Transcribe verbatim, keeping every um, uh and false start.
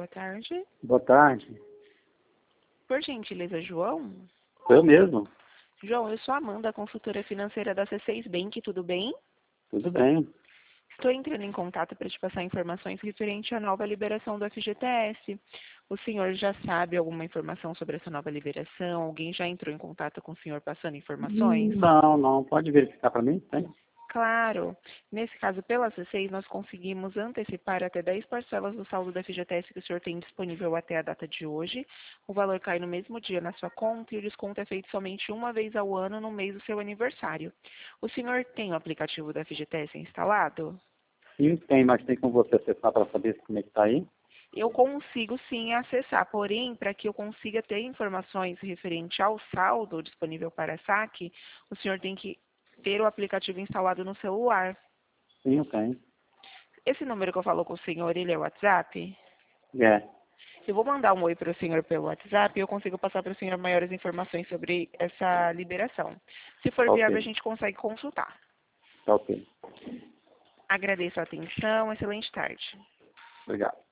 tarde. Boa tarde. Por gentileza, João? Eu mesmo. João, eu sou a Amanda, consultora financeira da C seis Bank, tudo bem? Tudo bem. Estou entrando em contato para te passar informações referente à nova liberação do F G T S. O senhor já sabe alguma informação sobre essa nova liberação? Alguém já entrou em contato com o senhor passando informações? Não, não. Pode verificar para mim? Tem? Claro. Nesse caso, pela C seis, nós conseguimos antecipar até dez parcelas do saldo da F G T S que o senhor tem disponível até a data de hoje. O valor cai no mesmo dia na sua conta e o desconto é feito somente uma vez ao ano no mês do seu aniversário. O senhor tem o aplicativo da F G T S instalado? Sim, tem, mas tem como você acessar para saber como é que está aí? Eu consigo sim acessar, porém, para que eu consiga ter informações referente ao saldo disponível para saque, o senhor tem que ter o aplicativo instalado no celular. Sim, eu tenho. Esse número que eu falo com o senhor, ele é o WhatsApp? É. Eu vou mandar um oi para o senhor pelo WhatsApp e eu consigo passar para o senhor maiores informações sobre essa liberação. Se for Tá viável, a ok. gente consegue consultar. Tá ok. Agradeço a atenção, excelente tarde. Obrigado.